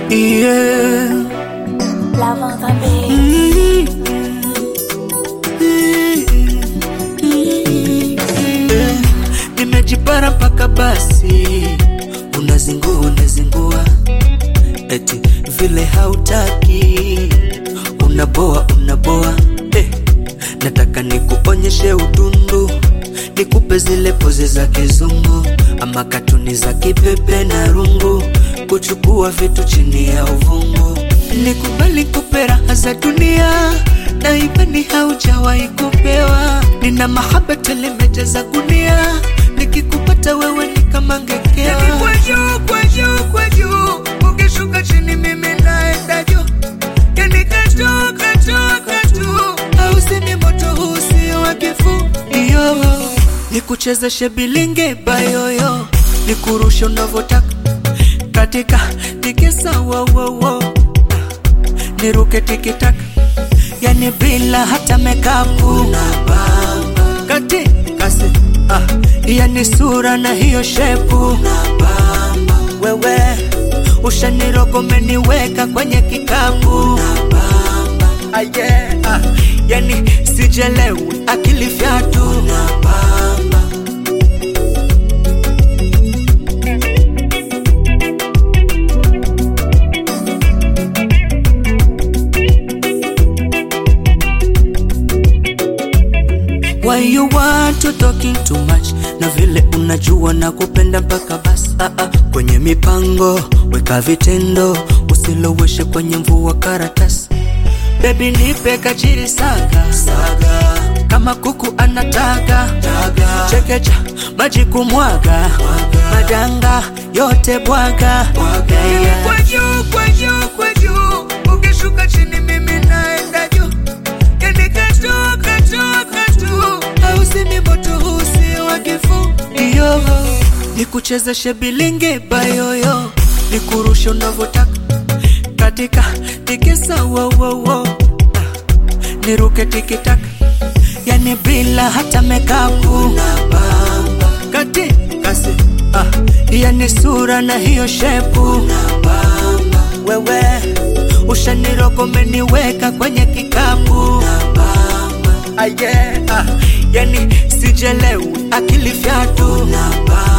Yeah. Love on the beat. Nimejipara mpaka basi unazingua eti vile hautaki unaboa nataka nikuonyeshe utundu nikupe zile poze za kizungu ama katuni za kipepe na rungu kuchukua vitu chini ya uvungu nikubali kupe raha za dunia na imani haujawahi kupewa nina mahaba telemejaza gunia nikikupata wewe ni kama ngekewa yani kwa juu ukishuka chini mimi naenda juu yani katoka tu hausemi moto huu sio wa kifuu iyo nikuchezeshe bilinge bayoyo nikurushe unavyotaka katika tikisa wo niruke tikitaka yani bila hata mekapu unabamba kati kasi yani sura na hiyo shepu unabamba wewe ushanirogo meniweka kwenye kikapu unabamba yani sijelewi akili fyatu unabamba Why you want to talking too much na vile unajua na kupenda mpaka basi kwenye mipango weka vitendo usiloweshe kwenye mvua karatasi baby nipe kachiri saga kama kuku anataga chekecha maji kumwaga madanga yote bwaga kwa juu ukishuka chini mimi naenda juu yani katoka tu hausemi moto huu sio wa kifuu iyo nikuchezeshe bilinge bayoyo nikurushe unavyotaka katika tikisa wo niruke tikitaka yani bila hata mekapu unabamba kati kasi yani sura na hiyo shepu unabamba wewe ushanirogo meniweka kwenye kikapu unabamba yani sijelewi akili fyatu unabamba